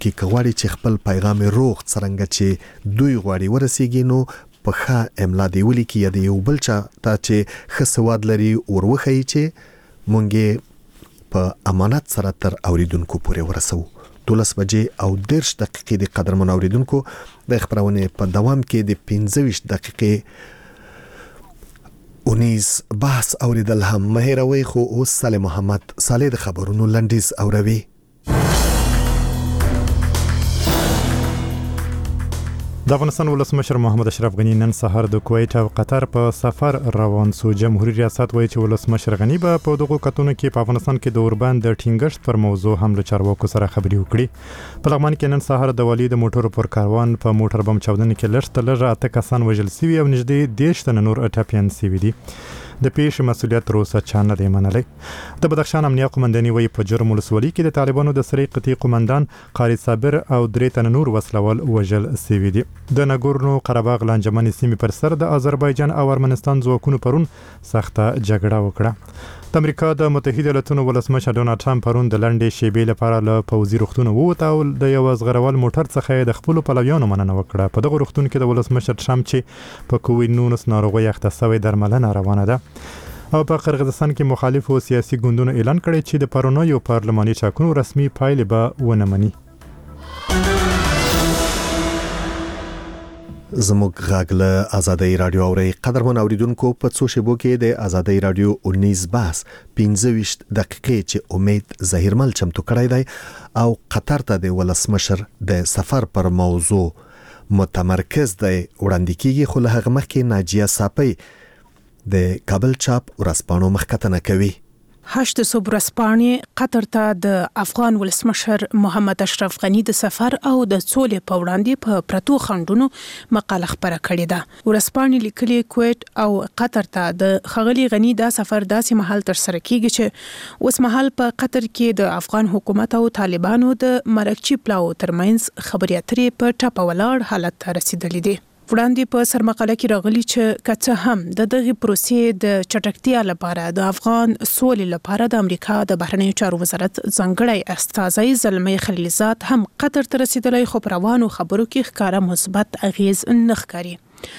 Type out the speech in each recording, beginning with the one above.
کې غواړي چې خپل پیغام روغ څرنګه چې دوی غواړي ورسیږي نو په ښه املا دی ولیکي یا د یو بل چا ته چې ښه سواد لري وروښیي چې مونږ په امانت سره تر اوریدونکو پورې ورسوو. 12 بجې او 10 دقیقې د قدرمن اوریدونکو د خبرونه په دوام کې د 15 دقیقې اونیز بحث اوریدل هم مهیروي. خو اوس صالح محمد صالح د خبرونو لنډیز اوروي. د افغانستان ولسمشر محمد اشرف غنی نن سهار د کویت او قطر په سفر روان سو. جمهوریت ریاست وایي چې ولسمشر غنی به په دغه کتونو کې په افغانستان کې د اوربند د ټینګښت پر موضوع هم له چارواکو سره خبرې وکړي. په لغمان کې نن سهار د ولی د موټرو پر کاروان په موټر بم چاودنې کې لږ 8 کسان وژل شوي او نږدې 10 تنه نور اټاپیان شوي دي. د پیښې مسؤلیت روسه چا نه دی منلی. د بدخشان امنیه قومنداني وایي په جرم ولسوالۍ کې د طالبانو د سری قطعي قومندان قاری صابر او 3 تنه نور وسلوال وژل شوي دي. د ناګورنو قرهباغ لانجمنې سیمې پر سر د آذربایجان او ارمنستان ځواکونو پرون سخته جګړه وکړه. د امریکا د متحده ایالاتونو ولسمشر ډونالد ټرمپ پرون د لنډې شیبې لپاره له پوځي روغتون ووت او د یو زغرول موټر څخه د خپل پلویانو مننه وکړه. په دغه روغتون کې د ولسمشر ټرمپ چې په کووډ-19 ناروغي اخته شوی درملنه روانه ده. او په قرغیزستان کې مخالف او سیاسي ګوندونو اعلان کړی چې د پرونیو پارلماني ټاکنو رسمي پایلې به ونه مني. زموږ غږ له آزادۍ رادیو اوري. قدرمن اوریدونکو په څو شیبو کې د آزادۍ رادیو 19 بحث 15 دقیقې چې امید ظهیرمل چمتو کړی دی او قطر ته د ولسمشر د سفر پر موضوع متمرکز دی وړاندې کیږي. خو له هغه مخکې ناجیه صافی د کابل چاپ ورځپاڼو مخکتنه کوي. 8 صبح ورځپاڼې قطر ته د افغان ولسمشر محمد اشرف غنی د سفر او د سولې په وړاندې په پرتو خندونو مقاله خبره کړې ده. ورځپاڼې لیکلي کویت او قطر ته د ښاغلي غنی دا سفر داسې مهال تر سره کیږي چې اوس مهال په قطر کې د افغان حکومت او طالبانو د مرکچی پلاو ترمنځ خبرې اترې په ټاپه ولاړ حالت ته رسیدلې دي. وړاندې په سرمقاله کې راغلي چې کڅه هم د دغه پروسې د چټکتیا لپاره د افغان سولې لپاره د امریکا د بهرنیو چارو وزارت ځانګړی استازی زلمي خلیلزاد هم قطر ته رسیدلی، خو په روانو خبرو کې ښکاره مثبت اغیز نه ښکاري.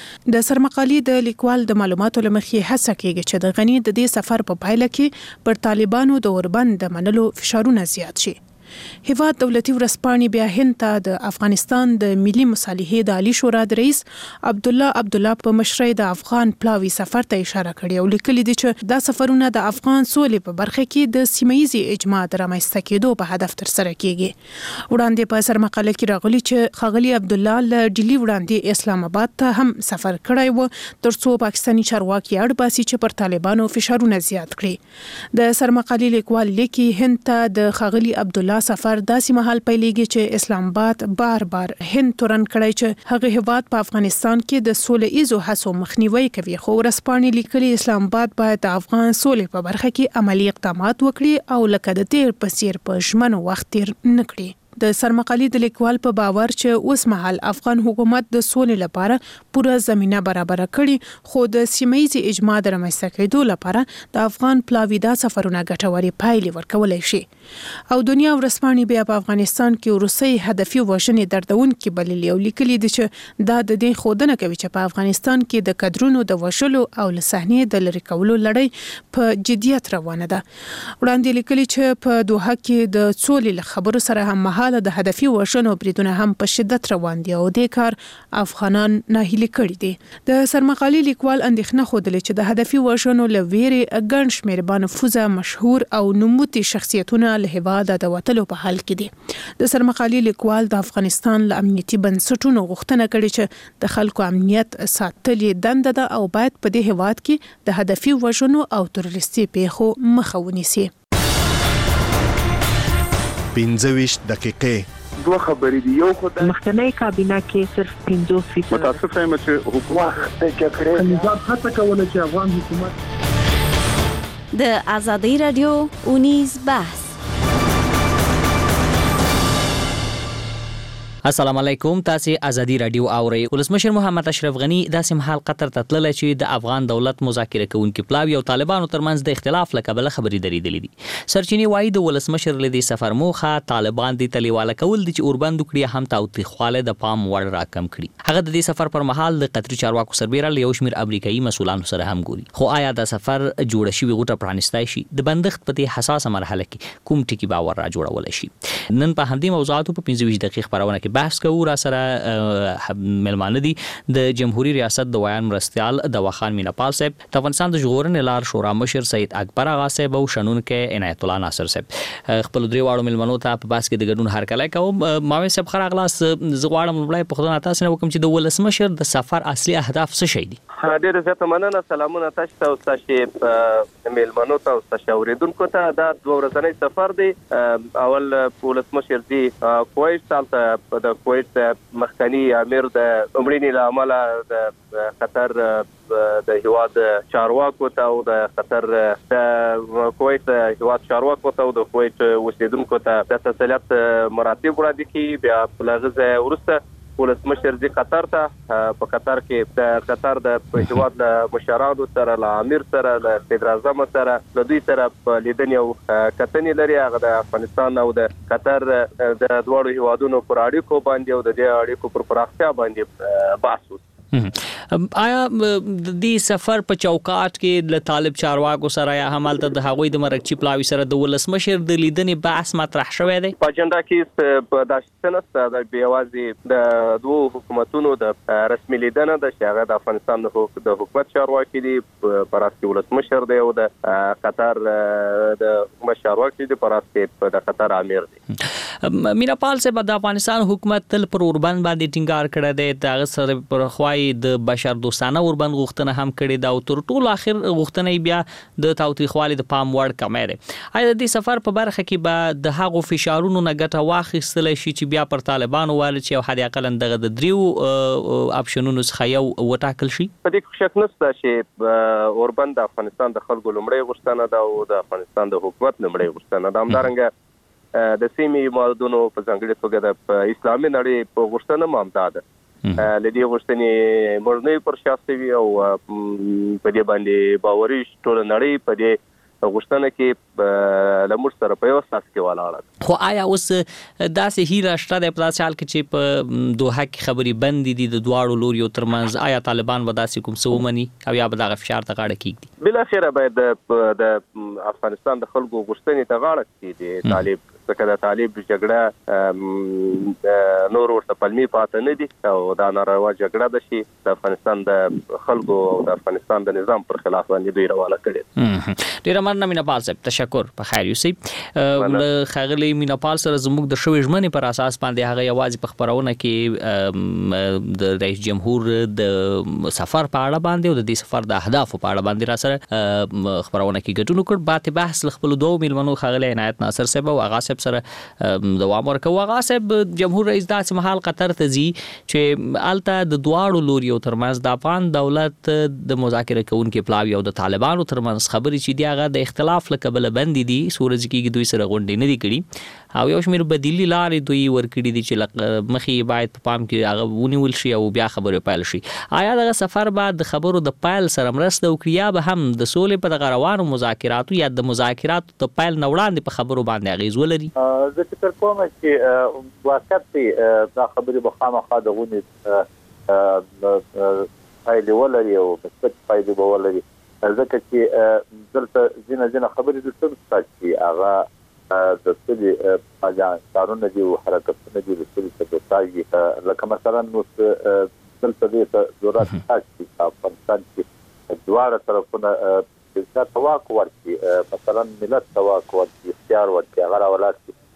د سرمقالې د لیکوال د معلوماتو لمخې هڅه کیږي چې د غنی د دې سفر په پایله کې پر طالبانو د اوربند د منلو فشارونه زیات شي. هیواد دولتي ورځپاڼې بیا هند ته د افغانستان د ملي مصالحې د عالی شورا د رئیس عبدالله په مشرۍ د افغان پلاوي سفر ته اشاره کړې او لیکلي دي چې دا سفرونه د افغان سولې په برخه کې د سیمه‌ییزې اجماع د رامنځته کېدو په هدف ترسره کیږي. وړاندې په سرمقاله کې راغلي چې ښاغلي عبدالله له ډیلی وړاندې اسلام آباد ته هم سفر کړی و ترڅو پاکستاني چارواکي اړ باسي چې پر طالبانو فشارونه زیات کړي. د سرمقالې لیکوال لیکي هند ته د ښاغلي عبدالله سفر داسې مهال پیلېږي چې اسلام آباد بار هند تورن کړی چې هغه هیواد په افغانستان کې د سولې ایزو هڅو مخنیوي کوي. خو ورځپاڼې لیکلي اسلام آباد باید د افغان سولې په برخه کې عملی اقدامات وکړي او لکه د تیر په څیر په ژمنو وخت تیر نه کړي. د سرمقالې د لیکوال په باور چې اوس مهال افغان حکومت د سولې لپاره پوره زمينه برابر کړي، خو د سیمه‌ییزې اجماع د رامنځته کېدو لپاره د افغان پلاوي دا سفرونه ګټورې پایلې ورکولای شي. او دنیا ورځپاڼې بیا په افغانستان کې روسي هدفي وژنې دردونکې بللي او لیکلي دي چې دا د دې ښودنه کوي چې په افغانستان کې د کډرونو د وژلو او له صحنې د لرې کولو لړۍ په جدیت روانه ده. وړاندې لیکلي چې په دوحه کې د سولې له خبرو سره هم مهال د هدفي وژنو بریدونه هم په شدت روان دي او د کار افغانان ناهیلي کړي دي. د سرمقالې لیکوال اندېښنه ښودلې چې د هدفي وژنو له ویرې ګڼ شمېر بانفوذه مشهور او نوموتي شخصیتونه له هیواده د وتلو په حال کې دي. د سرمقالې لیکوال د افغانستان له امنیتي بنسټونو غوښتنه کړې چې د خلکو امنیت ساتل دنده ده او باید په دې هیواد کې د هدفي وژنو او تروریستي پیښو مخه ونیسي. 15 دقیقې دوه خبرې دي. یو خدای مخکنی کابینه کې صرف 50% متاسف یم چې حکومت د جګړې نظام هڅه کوله چې افغان حکومت د آزادۍ رادیو 19 بحث السلام علیکم، تاسو ازادي رادیو اورئ. ولسمشر محمد اشرف غنی د سیمحال قطر ته تللی چې د افغان دولت مذاکره کوونکي پلاوی او طالبانو ترمنځ د اختلاف لکبله خبرې درېدلې دي. سرچینی وایي د ولسمشر لدی سفر موخه طالبان د تلیواله کول دي چې اوربند کړي هم تاوتریخواله د پام وړ راکم کړي. هغه د دې سفر پر مهال د قطري چارواکو سربېره له یو شمېر امریکایي مسولانو سره هم ګوري. خو آیا د سفر جوړ شوی غوټه پرانستای شي د بندښت په دې حساسه مرحله کې کوم ټکی باور را جوړول شي؟ نن په همدې موضوعاتو په 15 دقیقې خبرونه کې بحث کوو. را سره ملمانه دي د جمهوریت ریاست د ویان مرستيال د وخان میناپال صاحب، د افغانستان د ژغورنې لار شورا مشر سید اکبر اغا صاحب او شنونکو عنایت الله ناصر صاحب. خپل درې واړو ملمنو ته په باس کې د ګډون هرکلی کوم. ماوي صاحب خره اغلاس زغواړم لومړی په خدای تاسو نه وکم چې د ولسمشر د سفر اصلي اهداف څه شي دي؟ ډېر زیات مننه. سلامونه تاسو ته او تاسو ملمنو ته او تاسو اوریدونکو ته. دا 2 ورځنی سفر دی. اول ولسمشر دی کویت ته د کویت مخکنی امیر د عمرینی لامل د قطر د هیواد چارواکو ته او د قطر د کویت هیواد چارواکو ته او د کویت اوسیدونکو ته د تسلیت مراتب وړاندې کړي. بیا په لغزه ورسته ولسمشر دی قطر ته په قطر کې د قطر د هیواد له مشرانو سره له امیر سره له صدر اعظم سره له دوی سره په لیدنې او کتنې لري. هغه د افغانستان او د قطر د دوړو هیوادونو پر اړیکو باندې او د دې اړیکو پر پراختیا باندې بحث وکړ. آیا د دې سفر په چوکاټ کې له طالب چارواکو سره یا همالته د هغوی د مرکچی پلاوی سره د ولسمشر د لیدنې بحث مطرح شوی دی؟ په اجنډا کې په داشتنه د بیوازي د دوه حکومتونو د رسمي لیدنه د شاغه د افغانستان د حکومت چارواکي دي پراستی ولسمشر دی او د قطر د حکومت چارواکي دي پراستی د قطر امیر دی. میناپال صاحب د افغانستان حکومت تل پر اوربند باندې ټینګار کړی دی. د سره پر خوای د بشر دوستانه اوربند غوښتنه هم کړې ده او تر ټولو اخر غوښتنه بیا د تاوتریخوالي د پام وړ کمې ده. آیا د دې سفر په برخه کې به د هغو فشارونو نه ګټه واخیستل شي چې بیا پر طالبانو وایي چې حد اقل دغه د دریو اپشنونو څخه یو وټاکل شي؟ په دې کې شک نشته چې اوربند د افغانستان د خلکو لومړی غوښتنه ده او د افغانستان د حکومت لومړی غوښتنه ده. همدارنګه د سیمې موادونو په ځانګړي توګه د اسلامي نړۍ په غوښتنه مامدا ده. لدی غوښتنې مرنۍ پر شاستوي او په دې باندې باوري ټول نړۍ په دې غوښتنه کې لمر سره په یو اساس کې ولاړه. خو آیا اوس داسې هیله شته د په حال کې چې په دوحه کې خبري بند دي د دواړو لوريو ترمنځ؟ آیا طالبان به داسې کوم څه ومني او یا به دغه فشار ته غاړه کیږي؟ بل اخره باید د افغانستان د خلکو غوښتنې ته غاړه کیږي. طالب ځکه د طالب جګړه نور ورته پلمي پاتې نه دي او دا ناروا جګړه ده چې د افغانستان د خلکو او د افغانستان د نظام پر خلاف باندې دوی روانه کړي. ډیر مننه میناپال صاحب، تشکر. په خیر یوسي خغلی میناپال سره زموږ د شوي ژمنې پر اساس باندې هغه یوازې په خبرونه کې د رئیس جمهور د سفر په اړه باندې او د دې سفر د اهداف په اړه باندې را سره خبرونه کې ګډون وکړ. بات بحث خپل دوه ملمنو خغلی عنایت ناصر صاحب او هغه سره دوام ورکوه. هغه صاحب جمهور رئیس داسې مهال قطر ته ځي چې الته د دواړو لوريو ترمنځ د افغان دولت د مذاکره کوونکي پلاوی او د طالبانو ترمنځ خبرې چې دی هغه د اختلاف لکبله بندي دي. سورج کې دوی سره غونډې نه دي کړي او یو شمېر بدیلی لارې دوی ورکړي دي چې مخې باید په پام کې هغه ونیول شي او بیا خبرې پیل شي. آیا دغه سفر بعد د خبرو د پیل سره مرسته وکړي یا به هم د سولې په دغه روانو مذاکراتو یا د مذاکراتو د پیل نه وړاندې په خبرو باندې اغیز ولري؟ زه فکر کوم چې واقعیت دا خبرې به خامخا د غونډې پایلې ولري او مثبت پایلې به ولري، ځکه چې دلته ځینې خبرې د څه چې هغه د سولې کارونه دي او حرکتونه دي د سولې سبوتاژ، لکه مثلا نو دلته د ضرورت چې افغانستان کې دواړه طرفونه د تواک ورکي، مثلا ملت تواک ورکي، اختیار ورکي، هغه راولات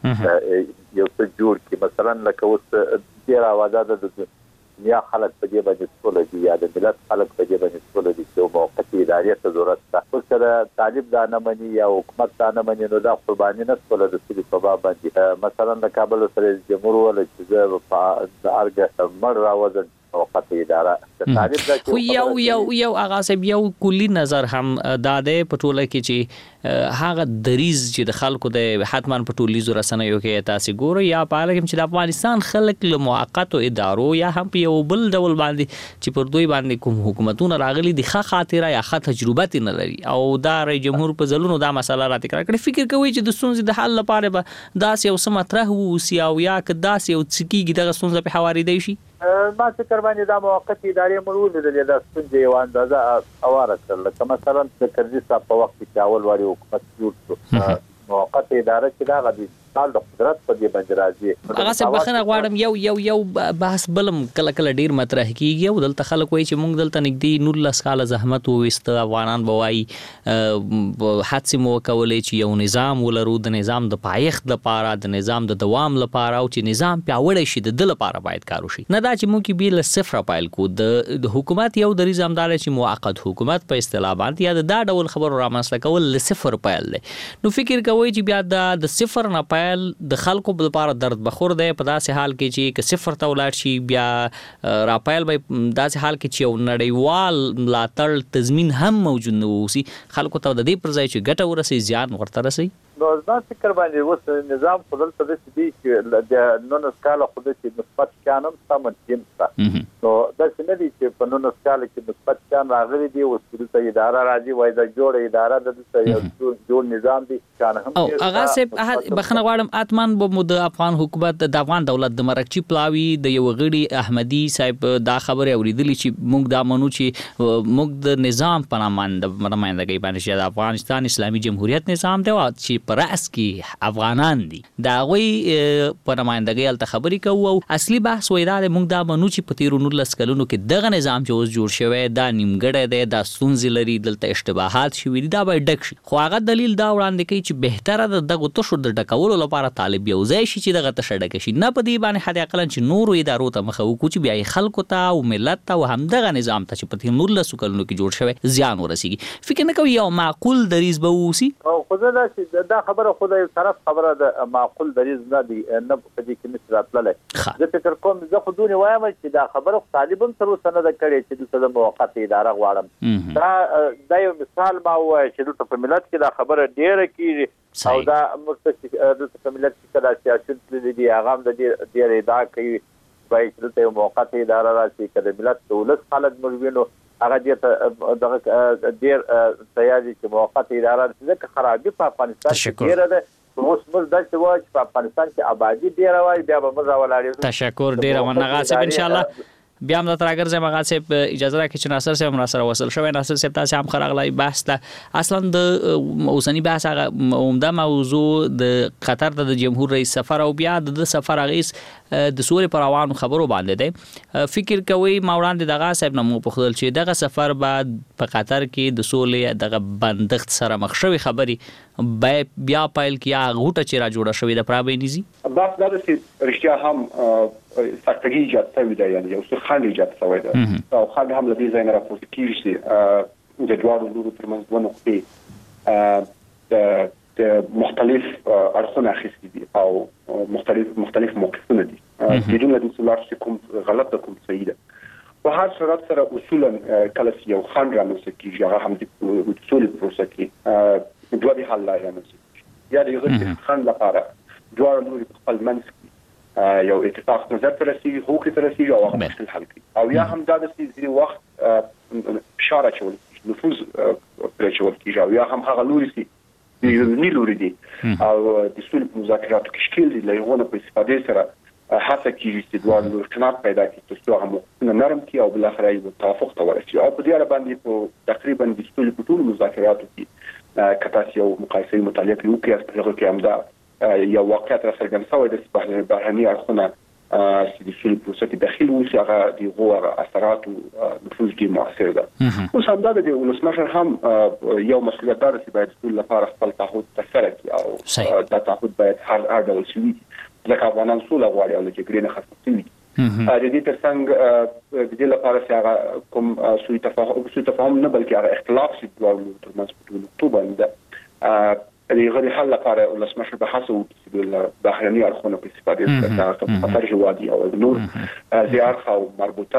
یو څه جوړ کی. مثلا لکه اوس ډیر اواده د دنیا خلک په دې باندې ټول دي یا د ملت خلک په دې باندې ټول دي چې موقتي ادارې ته ضرورت ده. اوس سره طالب دا نه مني یا حکومت دا نه مني، نو دا قرباني نه ټول د سړي په باب باندې. مثلا د کابل سره جمهور ول چې د ارګ مړ راوځي موقته اداره تعریف دا خو یو هغه سب یو کلی نظر هم داده پټوله کې چې هغه دریز چې د خلکو د حتمان پټولیزو رسنیو کې تاسو ګورو یا پاله کې چې د افغانستان خلک له موقتو ادارو یا هم په یو بل ډول باندې چې پر دوی باندې کوم حکومتونه راغلي د ښه خاطره یا ښه تجربه نه لري او دا رئیس جمهور په ځلونو دا مسله را تکرار کړي. فکر کوي چې د ستونزې د حل لپاره به داسې یو څه مطرح ووسي او یا که داسې یو څه کېږي دغه ستونزه په هوارېدی شي. ما فکر باندې دا موقتي ادارې موږ ولیدلې دا ستونزې یو اندازه اواره کړل. لکه مثلا د کرزي صاحب په وخت کې اول واري حکومت جوړ شو موقتي اداره چې دا غوډي د قدرت په دې باندې راځي. هغه څه بخنه غواړم یو بحث بلم کله ډیر مطرح کیږي او دلته خلک وایي چې موږ دلته نږدې 19 کال زحمت وويست افغانان بوای حادثه مو کولې چې یو نظام ولرو د نظام د پایښت لپاره د نظام د دوام لپاره او چې نظام پیاوړی شي د لپاره باید کار وشي نه دا چې موږ بیل صفر پایل کو د حکومت یو د نظامدار چې موقت حکومت په اصطلاح باندې یا دا ډول خبر رامنځته کول ل صفر پایل دی. نو فکر کوي چې بیا د صفر نه د خلکو لپاره درد بخور دی په داسې حال کې چې که صفر ته ولاړ شي بیا راپایل به داسې حال کې چې یو نړیوال ملاتړ تضمین هم موجود نه وي خلکو ته د دې پر ځای چې ګټه ورسي زیان ورته رسي. نو ځان فکر باندې اوس نظام خپل ته د دې چې د 19 کال خو د مثبت کانم سم تیمستا نو د سندې چې په 19 کال کې مثبت کان راغلي دی او څه اداره راځي وای دا جوړ اداره د یو جوړ نظام دی کان هم او هغه سه بخنه غواړم اتمان به د افغان حکومت د افغان دولت د مرکچی پلاوی د یو غړي احمدي صاحب دا خبره اوریدلی چې موږ دا منو چې موږ د نظام په نمائندګۍ باندې چې د افغانستان اسلامي جمهوریت نظام دی چې پر راس کې افغانان دي دا غوي په نمائندګۍ الته خبرې کوو او اصلي بحث وای دا موږ دا منو چې په تیرو 19 کلونو کې دغه نظام چې اوس جوړ شوی دا نیمګړی دی دا ستونزې لري دلته اشتباهات شوي دي دا به ډک شي. خو هغه دلیل دا وړاندې کوي چې بهتره ده دغه تشو د ډکولو لپاره طالب یو ځای شي چې دغه تشه ډک شي نه په دې باندې حد اقل چې نورو ادارو ته مخه وکړو چې بیا خلکو ته او ملت ته او همدغه نظام ته چې په تیرو 19 کلونو کې جوړ شوی زیان ورسیږي. فکر نه کوي یو معقول دریز به ووسی او خو دا خبره خدای طرف خبره د معقول دریز نه دی نه په دې کې نشي راتللی. زه فکر کوم زه خو دونه وایم چې دا خبره طالبان تر اوسه نه ده کړې چې د موقت اداره غواړم. دا یو مثال ما وایي چې په ملت کې دا خبره ډیره کیږي او دا د ملت کې کله سیاست دي هغه د ډیر ادعا کوي وایي چې د موقت اداره راځي کله ملت دولت خلک مروینو هغه دغه ډیر تیاری چې موقت اداره ځکه خرابې په افغانستان کې ډیره ده اوس موږ د څه وایي په افغانستان کې آبادی ډیره وایي بیا به موږ راولاړو. تشکر ډیره مننه غاسب ان شاء الله بیا هم د تراګر زما غاسب اجازه راکړئ چې ناصر صاحب را سره وصل شوی. ناصر صاحب تاسو هم خراغلی بحث ته اصلا د اوسنی بحث هغه عمده موضوع د قطر د جمهور رئیس سفر او بیا د سفر اغیز د سوري پر روانو خبرو باندې دی. فکر کوي ما وړاندې دغه صاحب نمو په خپل چې دغه سفر بعد په قطر کې د سولې دغه بندښت سره مخ شوی خبري بیا پایل کیا غوټه چې را جوړه شوې د پرابینیزي بس دا چې رښتیا هم سختګي ایجاد شوی دی یعنی یو څه خنډ ایجاد شوی دی او خنډ هم لدې ځای نه راپورته کیږي چې د دوه لورو ترمنځ دوه نقطې د مختلف اړخونه اخیستي دي او مختلف موقفونه دي بدون د څلور کوم غلط کوم صحیح ده. په هر صورت سره اصولا کله یو خنډ رامنځته کیږي هغه هم د اصول پروسه کې دوه د حل لارې رامنځته کیږي یا د یو خنډ لپاره دوه لوري خپل منځ یو اتفاق نظر ته رسیږي هوکې ته رسیږي او هغه مشکل حل کوي او یا هم دا د سړي وخت اشاره چول نفوذ پرې چول کیږي او یا هم هغه لوري سي نه لوري دي او د سولې په مذاکراتو کې شکل دي لایغونه په استفادې سره هڅه کیږي چې دوه لوري کنار پیدا کړي چې هغه نرم کړي او بل اخر یې توافق ته ورسیږي او په دې اړه باندې په تقریبا د سولې په ټول مذاکراتو کې کتاسي او مقایسې مطالعه کوي چې هغه کې هم دا یو واقعیت راڅرګند شوی د بهرني اړخونه چې د سولې پروسه کې داخل وي هغه د غوړ اثرات او نفوذ کې مؤثر ده. اوس هم دا د ولسمشر هم یو مسؤلیت دار چې باید ټول لپاره خپل تعهد تفسیر کړي او دا تعهد باید هر ډول شي لکه افغانان سوله غواړي او د جګړې نه خلاص شي. د دې ترڅنګ د دې لپاره چې هغه کوم سوء تفاهم نه بلکې هغه اختلاف چې دوه ترمنځ په ټول باندې د غیر حل لپاره ولسمشر به هڅه وکړي د بهرني اړخونو په استفادې څخه قطر هیوادي او نور زیار او مربوطه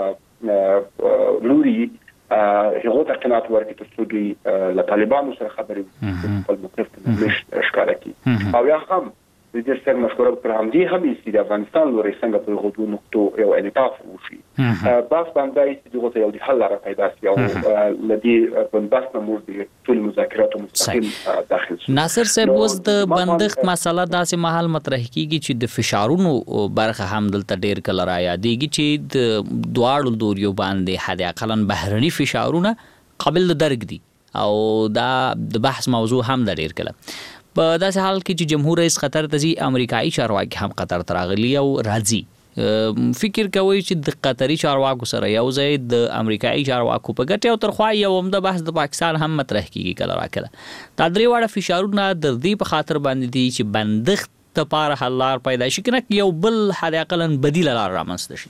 او لوري هغه ته قناعت ورکړي چې دوی له طالبانو سره خبرې وکړي په موقف مش اشکال کوي او یا هم د دې سره مشوره پر همدې هم چې د افغانستان لوري څنګه په غوډو نقطو یو انعطاف وشي بس باندې چې دغه یو د حل لپاره پیدا شي او لدی په بس نمور دي ټول مذاکرات مستقیم داخل شي. ناصر صاحب اوس د بندښت مسله داسې محل مطرح کیږي چې د فشارونو برخه هم دلته ډیر کله را یادېږي چې د دواړو دوریو باندې حد اقل بهرني فشارونه قابل درک دي او دا د بحث موضوع هم د ډیر کله په داسې حال کې چې جمهور رئیس قطر ته ځي امریکایي چارواکي هم قطر ته راغلي او راځي فکر کوي چې د قطري چارواکو سره یو ځای د امریکایي چارواکو په ګټه او ترخوا یو عمده بحث د پاکستان هم مطرح کیږي کله راکله دا درې واړه فشارونه د دې په خاطر باندې دي چې بندښت لپاره حل لار پیدا شي کنه یو بل حد اقل بدیل لار رامنځته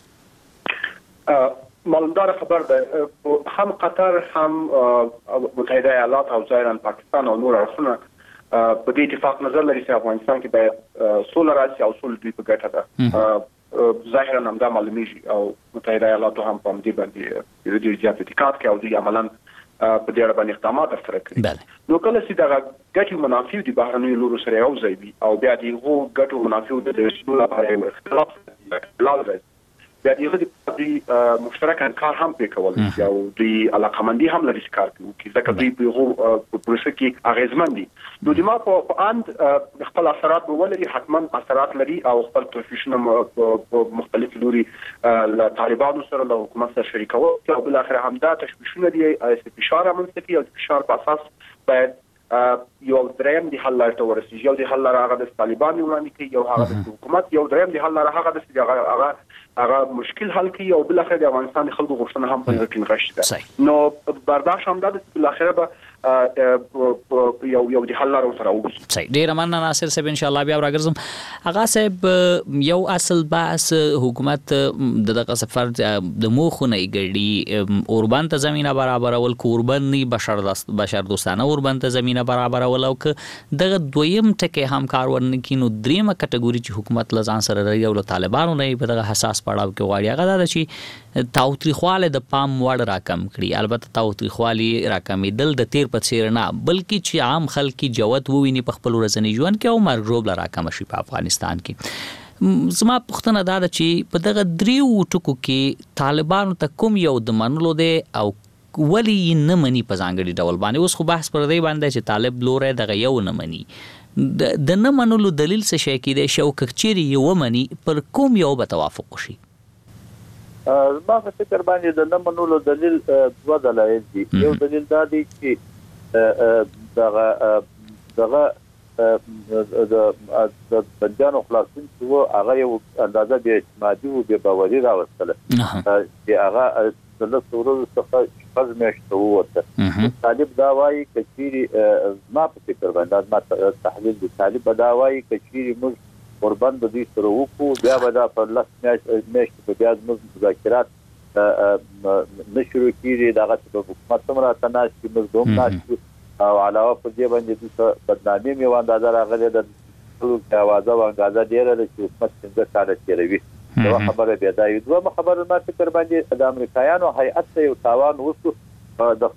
شي. مالدار خبر ده هم قطر هم متحده ایالات او ظاهرا پاکستان او نور اړخونه په دې اتفاق نظر لري چې افغانستان کې باید سوله راشي او سوله دوی په ګټه ده ظاهرا هم دا معلومیږي او متحده ایالات هم په دې باندې د دې زیات دقت کوي او دوی عملاً په دې اړه باندې اقدامات ترسره کوي نو کله چې دا ګټي منافع دي بهرنیو لورو سره یو ځای وي او بیا دغه ګټو منافع د رسول لپاره اختلاف لازم بیا دغه مشترک کار هم وکول او د علاقمندي هم لري کار کوي ځکه دوی په پروسه کې اغیزمن دي نو د ما په اند خپل اثرات ولري حتما اثرات لري او خپل پروفیشنل مختلف لوري له طالبانو سره له حکومت سره شریکو او بل اخر هم دا تشویشونه دي چې فشار منځتي او فشار په اساس باید یو دریم د حل لار ته ورسیږي یو د حل لار هغه د طالبانو وړاندې کوي یو هغه د حکومت یو دریم د حل لار هغه د هغه مشکل حل کوي او بل اخر د افغانستان خلکو غوښتنه هم په کې نغښتي ده نو برداشت هم ده چې بل اخر به یو د حل لار سره وګورئ. صحیح ډیر مننه ناصر صاحب ان شاء الله بیا راګرځم هغه صاحب یو اصل بحث حکومت دغه سفر د موخونه ایګړي اوربان ته زمينه برابرول کوربن بشر دوستانه اوربان ته زمينه برابرول او دغه دویم ټکي هم کار ورنکینو دریمه کټګوري چې حکومت لزان سره لري او طالبانو نه په دغه حساس پړاو کې غواړي هغه دا چې تاوتریخواله د پام وړ راکم کړي البته تاوتریخوالی راکمېدل د تیر په څیر نه بلکې چې عام خلک جوت وویني په خپل ورځنی ژوند کې او مرګ لا راکم شي په افغانستان کې زما پوښتنه دا ده چې په دغه دریو ټکو کې طالبانو ته کوم یو د منلو دی او ولی نه مني په ځانګړي ډول باندې اوس خو بحث پر دی باندې چې طالب لوري دغه یو نه مني د نه منلو دلیل څه شي کې دی شو کچيري یو مني پر کوم یو به توافق شي ما فکر باندې د نه منلو دلیل دوه دلایل دي یو دلیل دا دی چې دغه د بنجانو خلاصون چې هغه یو اندازه بیا اعتمادي او بیا باوري راوستله چې هغه د لسورو څخه شپږ میاشتې ووته طالب دا وایي چې ما فکر باندې ما تحلیل د طالب دا وایي چې موږ قربان د دې سره وکړو بیا به دا په لاس میاشتې په بیا موږ مذاکرات نشرو کیږي دغه په حکومت سره تناسب کې موږ دوم ناشو او علاوه په دې باندې د بدنامي میو اندازه راغلي د ټول اوازه او اندازه ډیره د حکومت څنګه کار کوي دا خبره بیا دا یو دوه خبره ما فکر باندې د امریکایانو هیئت ته یو تاوان وسو د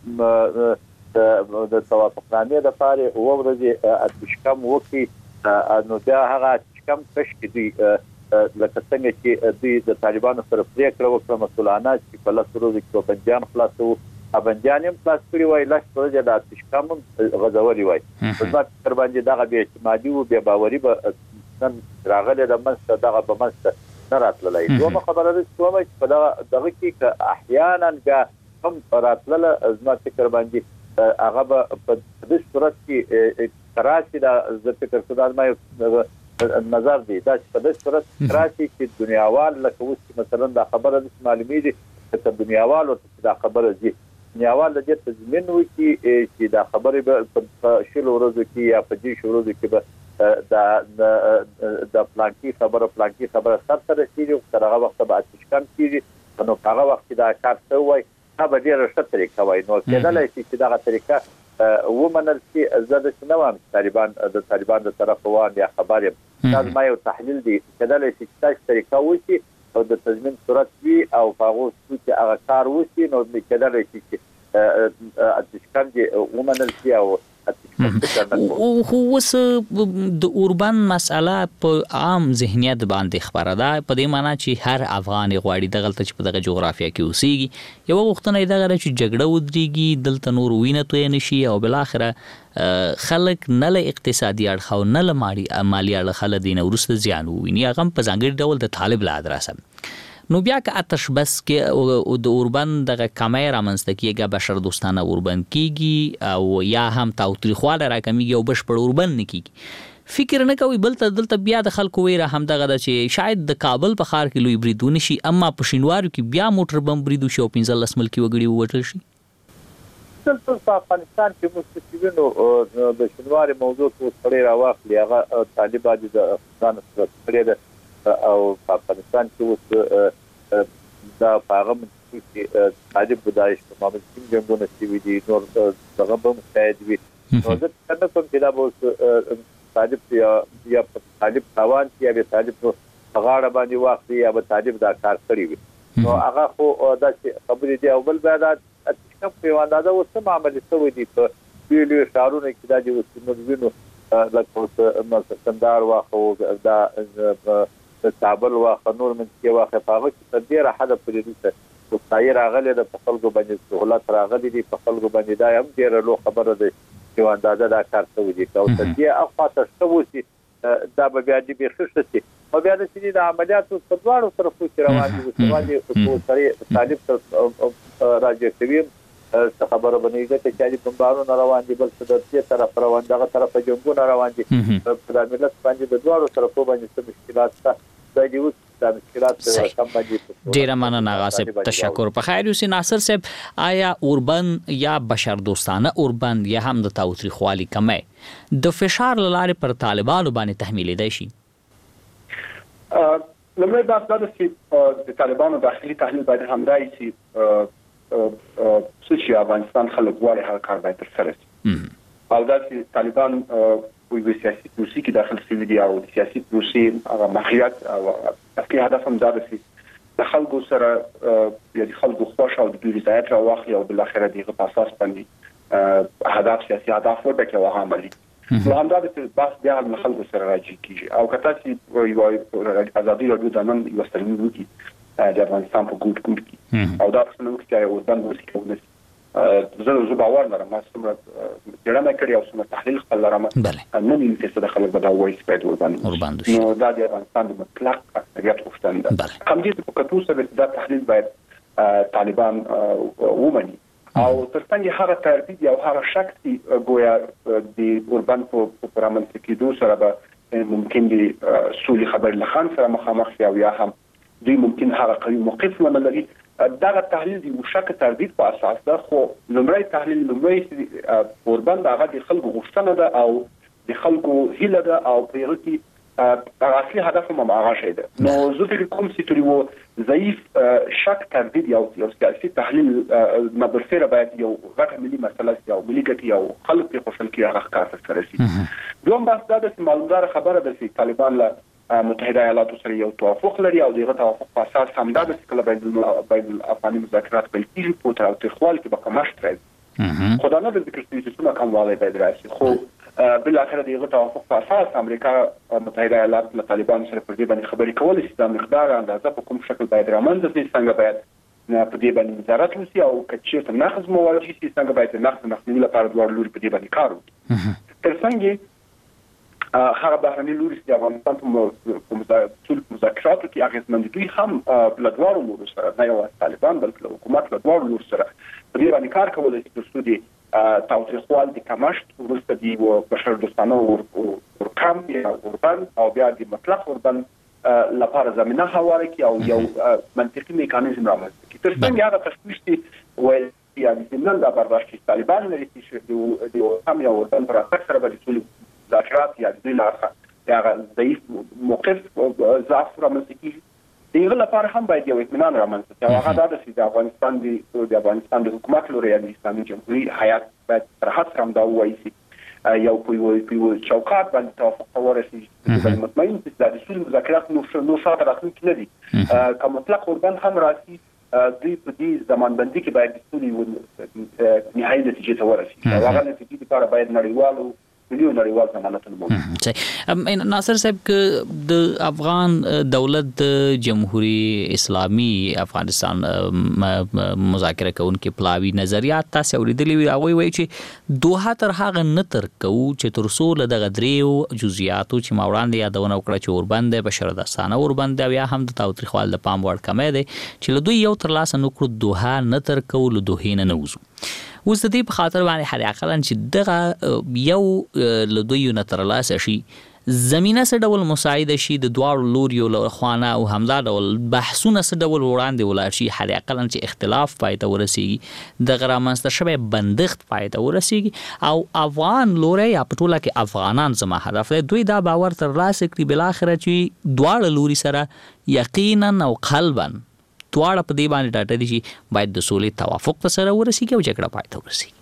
توافقنامې د پاره او ورځي اتشکم وکي نو بیا هغه کم کښ دي لکه څنګه چې دوی د طالبانو سره پریکړه وکړه مسولانه چې په لاس ورځ کې بنجان خلاصو ابنجان هم خلاص کړی وای لاس ورځ د تشکم غزوري وای په ځکه تر باندې دغه به اعتمادي او به باوري به نن راغله د منځ دغه په منځ نه راتللای دوه خبره ده چې په دغه کې احیانا بیا هم راتلله زما فکر باندې هغه په دې صورت کې کراچي دا د فکر صدر ما نظر دی دا چې په دې صورت کراچي کې دنیاوال لکه اوس مثلا دا خبره د معلومي دي چې دنیاوال او دا خبره دي دنیاوال د دې تضمین وکي چې دا خبره په شلو ورځو کې یا په دې شلو ورځو کې به د پلانکی خبره سره شي تر هغه وخت به اتشکم کیږي نو هغه وخت دا کار څه وای دا به ډیره ښه طریقه وای نو کېدلای شي چې دا طریقه ومنل چې زه د شنوام طالبان د طرف وان یا خبر یم دا ما یو تحلیل دی کله چې تاسو طریقه وشي او د تضمین صورت وي او هغه چې هغه کار وشي نو کله چې اتشکان دی ومنل چې او خو وس د اوربان مسأله په عام ذهنیت باندې خبره ده په دې معنی چې هر افغان غواړي دغه چې په دغه جغرافیا کې اوسېږي یو وختونه دغه چې جګړه ودرېږي دلته نور وینه توې نشي او بل اخره خلک نه له اقتصادي اړخ او نه له مالی اړخ له دینه ورسته زیان وویني هغه په ځانګړي ډول د طالب لا دراسه نو بیا که آتش بس کې د اوربان دغه کمای رامنځته کېږي بشر دوستانه اوربان کېږي او یا هم تاوتریخواله راکمیږي او بشپړ اوربان نه کېږي فکر نه کوي بل ته دلته بیا د خلکو ویره هم دغه ده چې شاید د کابل په ښار کې لوی بریدونه شي اما په شینوارو کې بیا موټر بم بریدو شي او 15 ملکي وګړي ووژل شي دلته په افغانستان کې مستقیمونو د شینوارو موضوع څو سړی راواخلي هغه طالبان د افغان سره کړی ده او په افغانستان کې اوس دا پیغام چې طالب بدایش په مابین کې جنگونه شوي دي نور دغه به مستعد وي نو زه څنګه کوم چې دا به طالب یا طالب روان یا به طالب غاړه باندې واخلي یا به طالب دا کار کړی وي نو هغه خو دا خبرې دي او بل بیا دا چې په اندازه اوس څه معاملې شوي دي په ویلو شهرونو کې دا چې اوس موږ وینو لکه کندهار واخو دا کابل واخ نور من کې واخ په هغه کې ډیره حدا پرې د خیر راغله د خلکو باندې سہولت راغلي دي په خلکو باندې دا هم ډیره لو خبره ده چې اندازه دا کار کوي دي او تدې اخواته شوسي دا به بیا دې بخښتي او بیا د سړي د عملیاتو په دواړو طرفو کې روان دي او سړي طالب راځي چې خبره بنېږي چې د بمبارونو روان دي بل څه د دې طرف روان دغه طرف جنگونه روان دي په د ملت باندې د دواړو طرفو باندې څه مشکلات شته ډیره مننه غاسب تشکر په خیر اوسې ناصر صاحب آیا اوربان یا بشر دوستانه اوربان یا هم د تاوتریخوالي کمه د فشار لاره پر طالبانو باندې تحمیل دی شي لمړی دا چې د طالبانو داخلي تحلیل باید همدای شي چې افغانستان خلک غواړي هغه کار باید ترسره شي او دا چې طالبان وي سیاسي پروسې کې داخل شوي دي او سیاسي پروسې هغه ماهیت او اصلي هدف هم دا دی چې د خلکو سره یا د خلکو خوښ او د دوی رضایت راوخلي او بل اخر دغه په اساس باندې هدف سیاسي هدف ورته کې عملي نو هم دا د بحث بیا د خلکو سره راځي کیږي او کته چې یو ازادي راډیو د نن یو سترګې وکي د افغانستان په ګوټ کې او دا څنګه چې یو ځان ورسېږي زه باور لرم ما څومره جوړه کړی او څومره تحلیل خپل لرم نو نیم څه د خلک بداوي سپېد وربان نو دا د افغانستان د مطلق اکثریت غوښتنه ده هم دې په کتو سره دا تحلیل باید طالبان ومني او ترڅنګ هغه تردید او هغه شک چې ګویا د اوربان په پرامنځ کې دوه سره به ممکن دي سولې خبر لخان سره مخامخ شي او یا هم دوی ممکن هغه قوي موقف ولري دغه تحلیل دی وشک تردید په اساس ده خو لمړی تحلیل لمړی اوربان دغه د خلکو غوښتنه ده او د خلکو هیله ده او په کې اصلي هدف هم هغه شی ده نو زه فکر کوم چې تریو ضعیف شک تردید یو سیاسي تحلیل مبرفره باید یو غټه ملي مسله یو ملي ګټي یو خلک په خوشحال کې هغه کار سره شي دوم بس دا د معلومدار خبره ده چې طالبان له متحده ایالاتو سره یو توافق لري او دغه توافق په اساس هم دا د کله بین الافغاني مذاکرات بل کیږي په تر او تخوال کې به کمشت راځي خو دا نه د ذکر چې څه کمواله باید راشي خو بل اخر دغه توافق په اساس امریکا متحده ایالات له طالبان سره په دې باندې خبرې کولې چې د مقدار اندازه په کوم شکل باید رامنځته شي څنګه باید په دې باندې نظارت وشي او کچې ته نقض مواجه شي څنګه باید نقض مخنیوي لپاره دوه لوري په دې باندې کار وکړي ترڅنګ هغه بهرني لوري چې افغانستان په مذاکراتو کې اغیزمن دي هم په لږوارو لوري سره نه یو طالبان بلکې حکومت لږوارو لوري سره په دې باندې کار کولای شي چې د تاوتریخوال د کمشت ورسته دی او بشر دوستانه او کم یا اوربان او بیا د مطلق اوربان لپاره زمينه هواره کی او یو منطقي میکانیزم رامنځته کی ترڅنګ هغه تشویش دي ویل یعنی زمينه د برداشت طالبان لري چې د هم یو اوربان پر اساس سره به ټول ذکرات یا د لارخه یا ضعیف موقف ضعف رامنځته کی دغه لپاره هم باید یو اطمینان رامنځته شي. هغه دا چې د افغانستان د حکومت لوري د اسلامي جمهوریت هیئت باید تر هڅه هم دا وایي چې یو په چوکاټ باندې توافق ورسیږي چې مطمئن چې د اصول مذاکرات نو شاته راتلونکي نه دي. که مطلق اوربند هم راسي دوی په دې زمانبندي کې باید د ټولې نهایي نتیجې ته ورسیږي. هغه نتیجې لپاره باید نړیوالو نړیوال ضمانتونه موجود. ناصر صاحب که د افغان دولت د جمهوریت اسلامي افغانستان مذاکره کوونکي پلاوی نظریات تاسو اوریدلی وي هغه وایي چې دوه تر هغه نه تر کو چې تر څو له دغه دریو جزئیاتو چې ما وړاندې یادونه وکړه چې اوربند بشر دستانه اوربند بیا هم د تاوتریخوال د پام وړ کمې دی چې له دوی یو تر لاس نه کړو دوه نه تر کو له دوه نه وځو. اوس د دې په خاطر باندې هر اقلن چې دغه یو له دوی نه تر لاسه شي زمينه څه ډول مساعده شي د دواړو لوریو له خوانه او همدا ډول بحثونه څه ډول وړاندې ولاړ شي هر اقلن چې اختلاف پای ته ورسیږي د غرامنسته شوی بندښت پای ته ورسیږي او افغان لوري یا پټوله کې افغانان زما هدف دی دوی دا باور تر لاسه کړي بل اخر چې دواړو لوري سره یقینا او قلبا دواړه په دې باندې ډاټه دي چې باید د سولې توافق په سره ورسیږي او جګړه پای ته ورسیږي.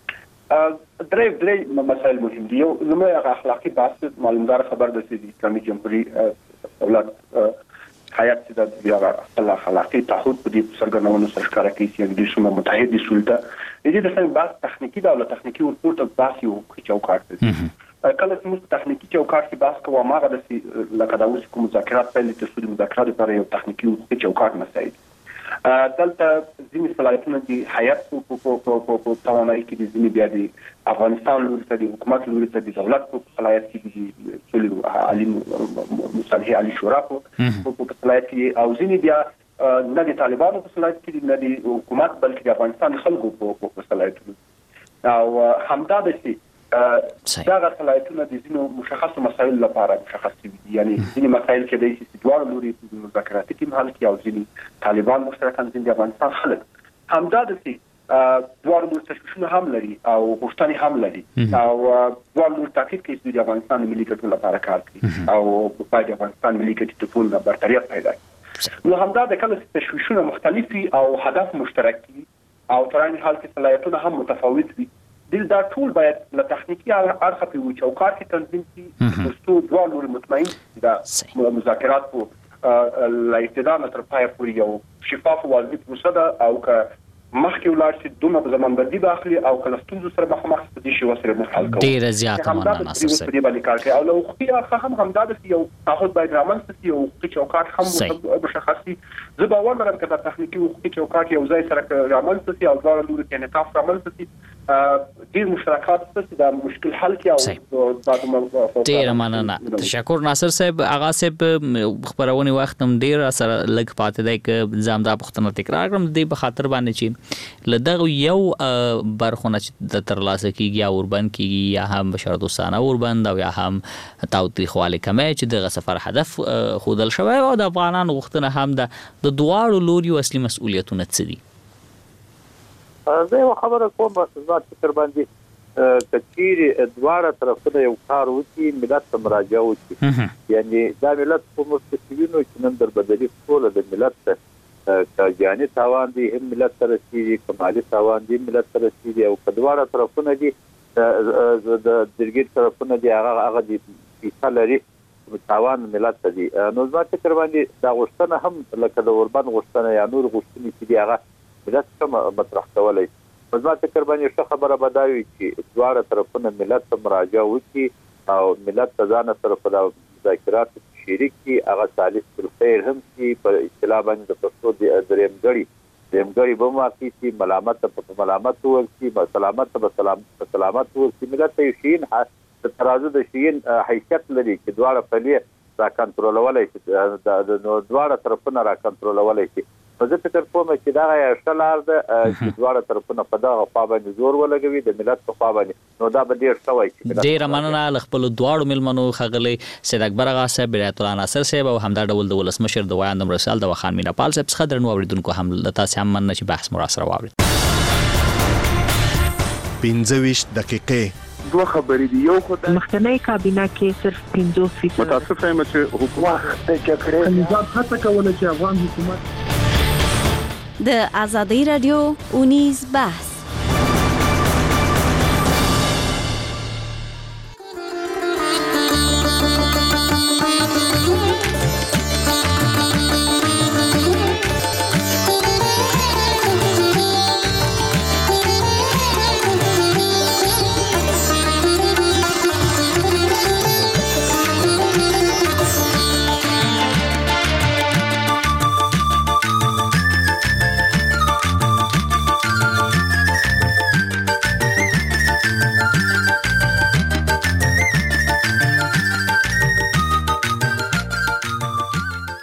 درې مسایل مهم دي. یو لومړی اخلاقي بحث معلومدار خبر ده چې د اسلامي جمهوریت دولت هیئت چې د اخلاقي تعهد په دې څرګندونو سره ښکاره کوي چې د شمول متحد دي سولته دې د څنګه بحث تخنیکی دا له تخنیکی ورپورته بحث یو چوکاټ دی. کله چې موږ تخنیکی چوکاټ کې بحث کوو هغه د لکه دا اوس کوم مذاکرات پیل دي چې د مذاکرات لپاره یو تخنیکی چوکاټ مسایل دلته ځینې صلاحیتونه دي هیئت په توانایي کې دي ځینې بیا د افغانستان لوري ته د حکومت لوري ته د دولت په صلاحیت کې دي چې عالي مصالحه عالي شورا په صلاحیت کې او ځینې بیا نه د طالبانو په صلاحیت کې دي نه د حکومت بلکې د افغانستان خلکو په صلاحیت کې او همدا د دا صلاحیتونه د ځینو مشخص مسایل لپاره مشخص دي یعنی ځینې مسایل کې د دوه لوري په مذاکراتي کې حل کې او ځینې طالبان مشترکاً ځینې د افغانستان خلک همدا د دوه لوري تشویشونه هم لري او غوښتنې هم لري او دوه لوري تاکید کوي چې د افغانستان ملي ګټو لپاره کار کوي او باید د افغانستان ملي ګټې ټول نه برتریت پیدا کړي. نو همدا د کله تشویشونه مختلفي او هدف مشترک دي او تر این حال کې صلاحیتونه هم متفاوت دي. دا ټول باید له تخنیکی اړخه په چوکاټ کې تنظیم شي ترڅو دوه لوري مطمئن د مذاکرات په ابتدا نه تر پای پورې یو شفاف او واضح پروسه ده او که مخکې ولاړ شي دومره زمانبندي داخلي او کله ستونزو سره مخامخ په دې شی وسره مخال کوي ډیره زیاته مننه ناصر صاحب په دې باندې کار کوي او له خو هم همدا د یو تعهد باید رامنځته شي او چوکاټ هم مشخصي زه باور لرم چې د تخنیکی او چوکاټ یو ځای سره رامنځته شي او ځوړ لوري کې انعطاف رامنځته شي ډیر مشترکات څه د مشکل حل کې او ډیر مننه تشکر ناصر صاحب اغا صاحب خبرونه وخت هم ډیر سره لګ پاتې دی ک زمدا پښتنه تکرار کړم د به خاطر باندې چې لدغه یو برخونه چې د ترلاسه کیږي یا اوربند کیږي یا هم بشر دوستانه اوربند او یا هم تاوتریخواله کمه چې د سفر هدف خودل شوی او د افغانانو غوښتنه هم د دواړو لوري اصلي مسؤلیتونه څه دي. زه یو خبره کوم ځات فکر باندې کچيري دواړه طرفونه یو کار وکړي ملت ته مراجعه وکړي یعنی دا ملت په مستقیمو چې نن در بدلی ټول د ملت ته جاني تاوان دي هم ملت سره شي کمالي تاوان دي ملت سره شي او دواړه طرفونه دي د درګیر طرفونه دي هغه دي په لري تاوان ملت ته دي. نو ځات فکر باندې دا غوښتنه هم لکه د اوربند غوښتنه یا نور غوښتنې چې دي هغه ملت کوم مطرح کولای مزه فکر باندې څه خبره بداوي چې دواړه طرفونه ملت ته مراجعه وکړي او ملت ته ځان سره په مذاکرات شریک کی هغه ثالث بالخير هم چې په اصطلاح باندې د پښتو د درېمګړي به ماقي چې ملامت په ملامت ورسي سلامت په سلامت ورسي ملت ته شین د ترازو د شین حیثیت لري چې دواړه په را کنټرولولای شي د دواړه طرفونه را کنټرولولای شي. زه فکر کوم چې دا یو شلار ده چې دواړه طرفونه په دغه خوا باندې زور ولګوي د ملت په خوا باندې نو دا به ډیر شوی چې ډیر مننه خپل دواړو ملمنو خغلی سید اکبر اغا صاحب بیرات الله ناصر صاحب او همدا ډول د ولسمشر د وایاند مرسل د خان مینا پال صاحب څخه درنو اوریدونکو هم تاسو هم مننه چې بحث مراسره واورید. 15 دقیقې دوه خبرې دي. یو خو د مخکنی کابینه کې صرف 50% متاسف یم چې حکومت چې کړی نظام هڅه کوله چې افغان حکومت د آزادۍ رادیو اونیز بحث